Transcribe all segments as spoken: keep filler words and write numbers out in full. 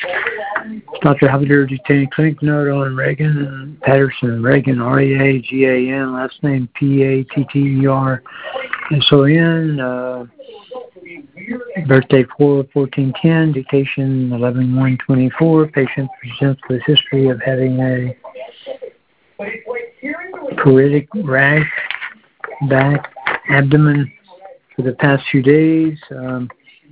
Doctor Habider detained clinic note on Reagan Patterson, Reagan, R E A G A N, last name P A T T E R S O N, uh, birthday four fourteen ten, dictation eleven one twenty-four. Patient presents with history of having a pruritic rash, back, abdomen for the past few days. Um,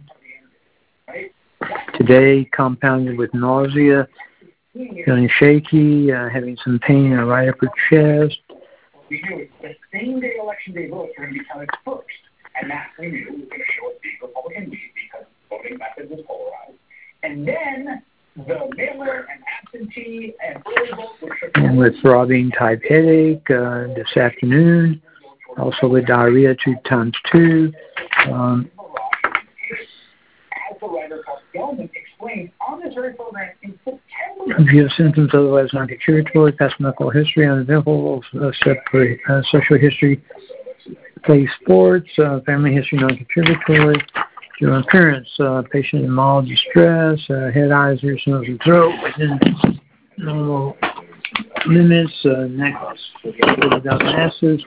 today, compounded with nausea, feeling shaky, uh, having some pain in the right upper chest. We knew the same day election day votes were going to be counted first, and that we knew was going to show a big Republican lead because voting method was polarized. And then the mailer and absentee and early votes were shown. And with throbbing type headache uh, this afternoon, also with diarrhea two times two. Um, As the writer Carl Gelman explained on this very program in September. If you have symptoms otherwise non-contributory, past medical history, uneventful, uh, separate, uh, social history, play sports, uh, family history non-contributory, general appearance, uh, patient in mild distress, uh, head, eyes, ears, nose, and throat within normal limits, uh, neck without masses,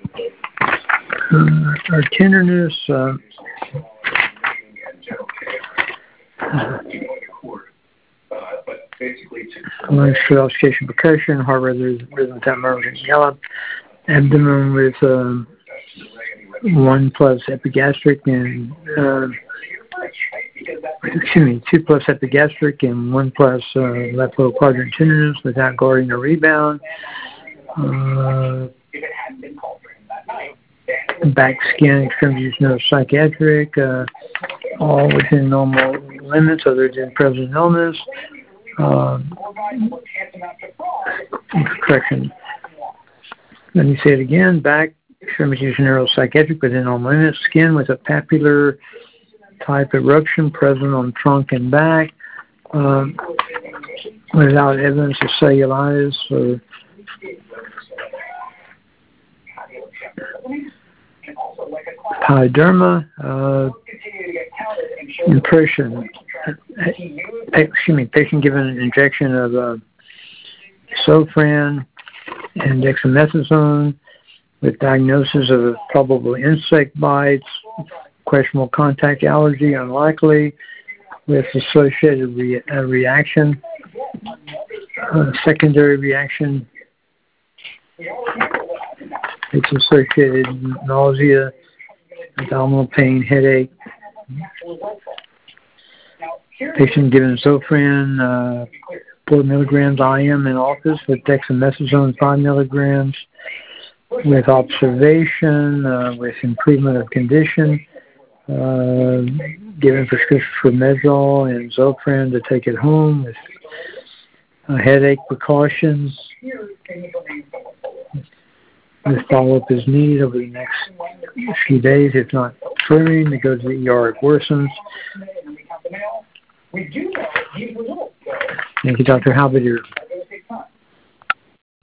uh, or tenderness, uh, uh, lungs, oscillation, percussion, heart rhythm, rhythm, time, murmur, yellow, abdomen with um, one plus epigastric and uh, excuse me, two plus epigastric and one plus uh, left lower quadrant tenderness without guarding or rebound. Uh, back, skin, extremities, no psychiatric, uh, all within normal limits other than present illness. Um, correction. Let me say it again. Back, extremities, neuropsychiatric within normal limits. Skin with a papular type eruption present on trunk and back, um, without evidence of cellulitis or pyoderma. Uh, impression. Excuse me. Patient given an injection of uh, Zofran and dexamethasone with diagnosis of probable insect bites, questionable contact allergy, unlikely, with associated re- uh, reaction, uh, secondary reaction, it's associated nausea, abdominal pain, headache. Patient given Zofran, uh, four milligrams I M in office with dexamethasone five milligrams, with observation, uh, with improvement of condition, uh, given prescription for Medrol and Zofran to take it home with uh, headache precautions. This follow-up is needed over the next few days, if not clearing, to go to the E R if worsens. Thank you, Doctor Halbert.